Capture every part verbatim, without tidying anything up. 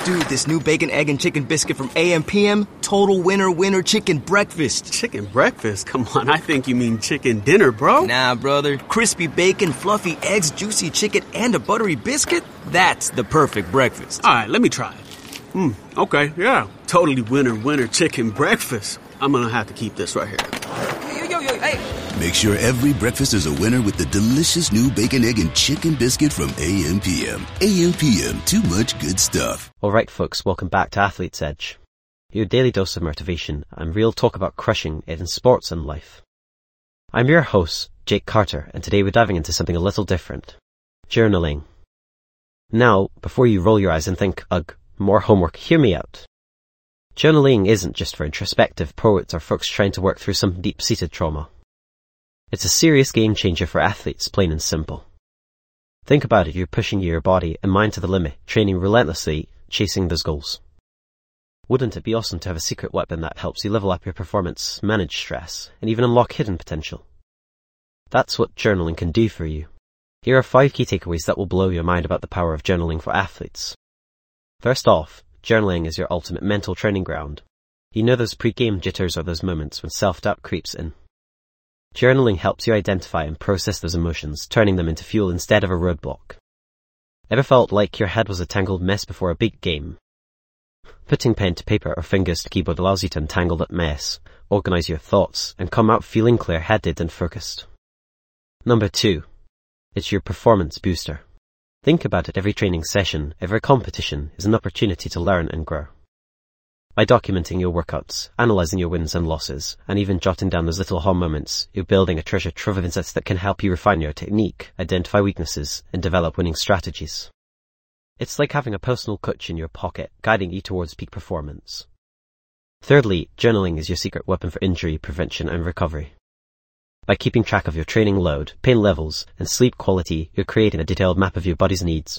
Dude, this new bacon, egg, and chicken biscuit from A M P M, total winner, winner chicken breakfast. Chicken breakfast? Come on, I think you mean chicken dinner, bro. Nah, brother. Crispy bacon, fluffy eggs, juicy chicken, and a buttery biscuit? That's the perfect breakfast. All right, let me try it. Hmm, okay, yeah. Totally winner, winner chicken breakfast. I'm gonna have to keep this right here. Yo, yo, yo, hey. Make sure every breakfast is a winner with the delicious new bacon, egg, and chicken biscuit from A M P M. A M P M, too much good stuff. Alright folks, welcome back to Athlete's Edge. Your daily dose of motivation and real talk about crushing it in sports and life. I'm your host, Jake Carter, and today we're diving into something a little different. Journaling. Now, before you roll your eyes and think, ugh, more homework, hear me out. Journaling isn't just for introspective poets or folks trying to work through some deep-seated trauma. It's a serious game changer for athletes, plain and simple. Think about it, you're pushing your body and mind to the limit, training relentlessly, chasing those goals. Wouldn't it be awesome to have a secret weapon that helps you level up your performance, manage stress, and even unlock hidden potential? That's what journaling can do for you. Here are five key takeaways that will blow your mind about the power of journaling for athletes. First off, journaling is your ultimate mental training ground. You know those pre-game jitters or those moments when self-doubt creeps in. Journaling helps you identify and process those emotions, turning them into fuel instead of a roadblock. Ever felt like your head was a tangled mess before a big game? Putting pen to paper or fingers to keyboard allows you to untangle that mess, organize your thoughts, and come out feeling clear-headed and focused. Number two, it's your performance booster. Think about it, every training session, every competition is an opportunity to learn and grow. By documenting your workouts, analyzing your wins and losses, and even jotting down those little aha moments, you're building a treasure trove of insights that can help you refine your technique, identify weaknesses, and develop winning strategies. It's like having a personal coach in your pocket, guiding you towards peak performance. Thirdly, journaling is your secret weapon for injury prevention and recovery. By keeping track of your training load, pain levels, and sleep quality, you're creating a detailed map of your body's needs.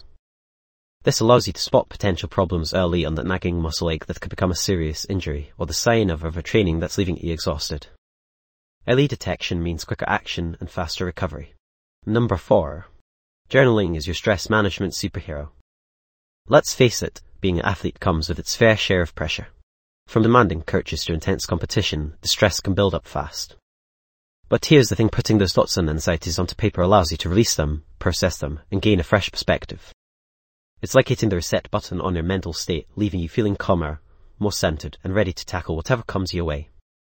This allows you to spot potential problems early on that nagging muscle ache that could become a serious injury, or the sign of overtraining that's leaving you exhausted. Early detection means quicker action and faster recovery. Number four. Journaling is your stress management superhero. Let's face it, being an athlete comes with its fair share of pressure. From demanding coaches to intense competition, the stress can build up fast. But here's the thing, putting those thoughts and anxieties onto paper allows you to release them, process them, and gain a fresh perspective. It's like hitting the reset button on your mental state, leaving you feeling calmer, more centered, and ready to tackle whatever comes your way.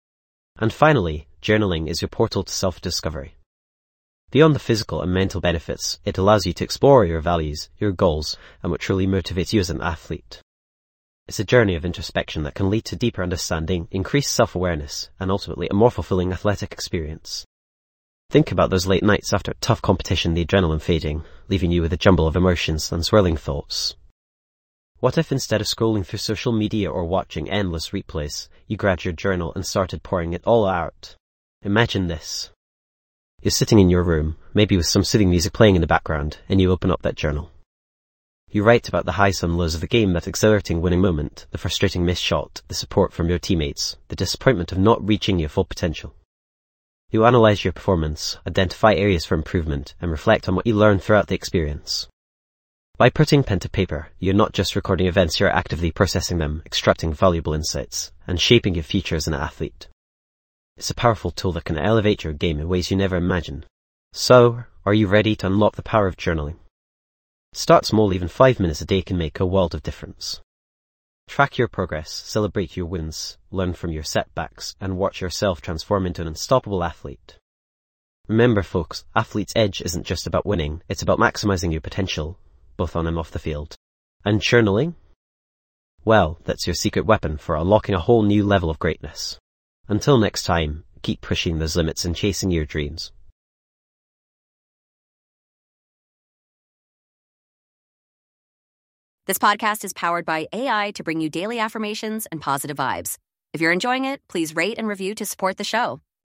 And finally, journaling is your portal to self-discovery. Beyond the physical and mental benefits, it allows you to explore your values, your goals, and what truly motivates you as an athlete. It's a journey of introspection that can lead to deeper understanding, increased self-awareness, and ultimately a more fulfilling athletic experience. Think about those late nights after a tough competition, the adrenaline fading, leaving you with a jumble of emotions and swirling thoughts. What if instead of scrolling through social media or watching endless replays, you grabbed your journal and started pouring it all out? Imagine this. You're sitting in your room, maybe with some soothing music playing in the background, and you open up that journal. You write about the highs and lows of the game, that exhilarating winning moment, the frustrating missed shot, the support from your teammates, the disappointment of not reaching your full potential. You analyze your performance, identify areas for improvement, and reflect on what you learned throughout the experience. By putting pen to paper, you're not just recording events, you're actively processing them, extracting valuable insights, and shaping your future as an athlete. It's a powerful tool that can elevate your game in ways you never imagined. So, are you ready to unlock the power of journaling? Start small, even five minutes a day can make a world of difference. Track your progress, celebrate your wins, learn from your setbacks, and watch yourself transform into an unstoppable athlete. Remember folks, Athlete's Edge isn't just about winning, it's about maximizing your potential, both on and off the field. And journaling? Well, that's your secret weapon for unlocking a whole new level of greatness. Until next time, keep pushing those limits and chasing your dreams. This podcast is powered by A I to bring you daily affirmations and positive vibes. If you're enjoying it, please rate and review to support the show.